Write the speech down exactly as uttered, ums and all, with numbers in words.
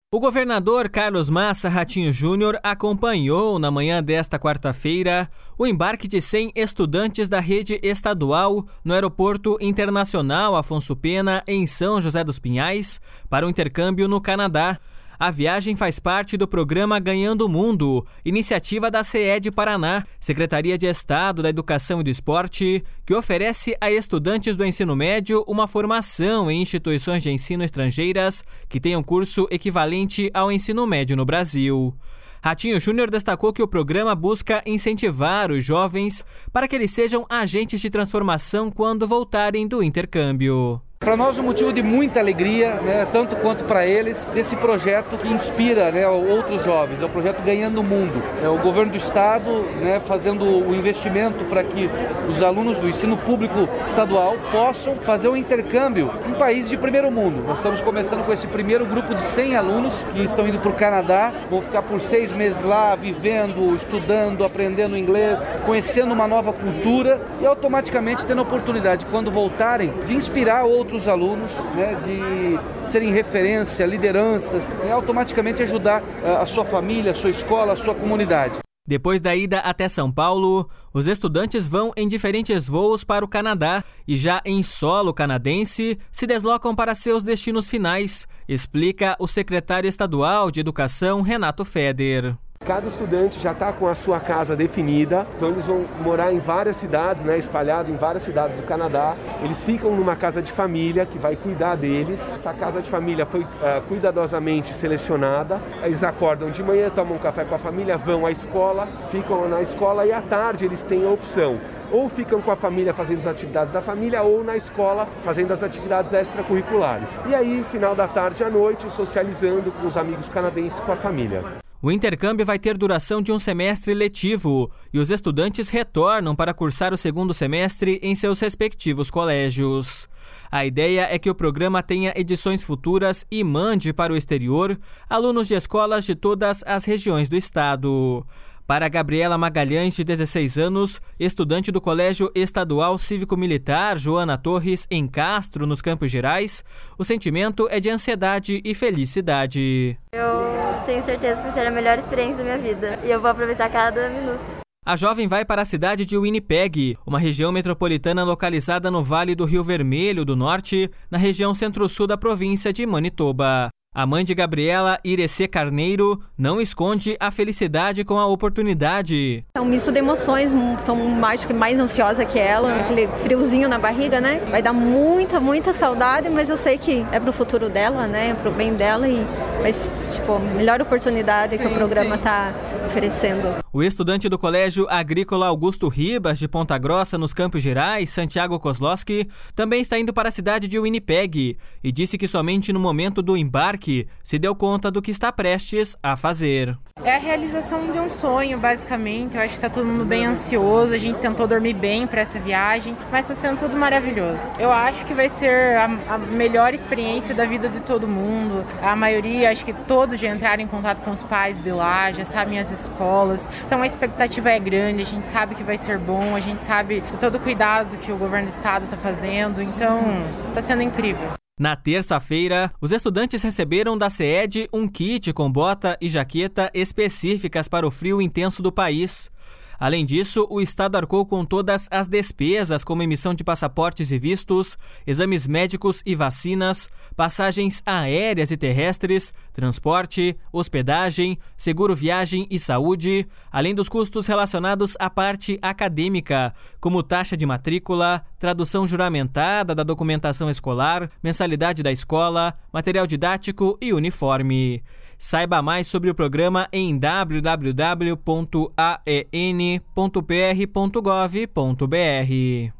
O governador Carlos Massa Ratinho Júnior acompanhou na manhã desta quarta-feira o embarque de cem estudantes da rede estadual no Aeroporto Internacional Afonso Pena, em São José dos Pinhais, para o intercâmbio no Canadá. A viagem faz parte do programa Ganhando o Mundo, iniciativa da C E D Paraná, Secretaria de Estado da Educação e do Esporte, que oferece a estudantes do ensino médio uma formação em instituições de ensino estrangeiras que tenham curso equivalente ao ensino médio no Brasil. Ratinho Júnior destacou que o programa busca incentivar os jovens para que eles sejam agentes de transformação quando voltarem do intercâmbio. Para nós é um motivo de muita alegria, né, tanto quanto para eles, desse projeto que inspira, né, outros jovens. É o projeto Ganhando o Mundo. É o governo do estado, né, fazendo o investimento para que os alunos do ensino público estadual possam fazer um intercâmbio em países de primeiro mundo. Nós estamos começando com esse primeiro grupo de cem alunos que estão indo para o Canadá, vão ficar por seis meses lá, vivendo, estudando, aprendendo inglês, conhecendo uma nova cultura e automaticamente tendo a oportunidade, quando voltarem, de inspirar outros outros alunos, né, de serem referência, lideranças, e automaticamente ajudar a sua família, a sua escola, a sua comunidade. Depois da ida até São Paulo, os estudantes vão em diferentes voos para o Canadá e já em solo canadense se deslocam para seus destinos finais, explica o secretário estadual de Educação, Renato Feder. Cada estudante já está com a sua casa definida, então eles vão morar em várias cidades, né, espalhados em várias cidades do Canadá. Eles ficam numa casa de família que vai cuidar deles. Essa casa de família foi uh, cuidadosamente selecionada. Eles acordam de manhã, tomam um café com a família, vão à escola, ficam na escola e à tarde eles têm a opção. Ou ficam com a família fazendo as atividades da família ou na escola fazendo as atividades extracurriculares. E aí, final da tarde à noite, socializando com os amigos canadenses com a família. O intercâmbio vai ter duração de um semestre letivo e os estudantes retornam para cursar o segundo semestre em seus respectivos colégios. A ideia é que o programa tenha edições futuras e mande para o exterior alunos de escolas de todas as regiões do estado. Para Gabriela Magalhães, de dezesseis anos, estudante do Colégio Estadual Cívico-Militar Joana Torres, em Castro, nos Campos Gerais, o sentimento é de ansiedade e felicidade. Eu tenho certeza que vai ser a melhor experiência da minha vida e eu vou aproveitar cada minuto. A jovem vai para a cidade de Winnipeg, uma região metropolitana localizada no Vale do Rio Vermelho do Norte, na região centro-sul da província de Manitoba. A mãe de Gabriela, Irecê Carneiro, não esconde a felicidade com a oportunidade. É um misto de emoções, estou mais, mais ansiosa que ela, aquele friozinho na barriga, né? Vai dar muita, muita saudade, mas eu sei que é pro futuro dela, né? Pro bem dela e vai ser, tipo, a melhor oportunidade sim, que o programa está oferecendo. O estudante do Colégio Agrícola Augusto Ribas, de Ponta Grossa, nos Campos Gerais, Santiago Kozlowski, também está indo para a cidade de Winnipeg e disse que somente no momento do embarque se deu conta do que está prestes a fazer. É a realização de um sonho, basicamente. Eu acho que está todo mundo bem ansioso, a gente tentou dormir bem para essa viagem, mas está sendo tudo maravilhoso. Eu acho que vai ser a, a melhor experiência da vida de todo mundo. A maioria, acho que todos já entraram em contato com os pais de lá, já sabem as escolas. Então a expectativa é grande, a gente sabe que vai ser bom, a gente sabe de todo o cuidado que o governo do estado está fazendo, então está sendo incrível. Na terça-feira, os estudantes receberam da C E D um kit com bota e jaqueta específicas para o frio intenso do país. Além disso, o estado arcou com todas as despesas, como emissão de passaportes e vistos, exames médicos e vacinas, passagens aéreas e terrestres, transporte, hospedagem, seguro viagem e saúde, além dos custos relacionados à parte acadêmica, como taxa de matrícula, tradução juramentada da documentação escolar, mensalidade da escola, material didático e uniforme. Saiba mais sobre o programa em w w w ponto a e n ponto p r ponto gov ponto b r.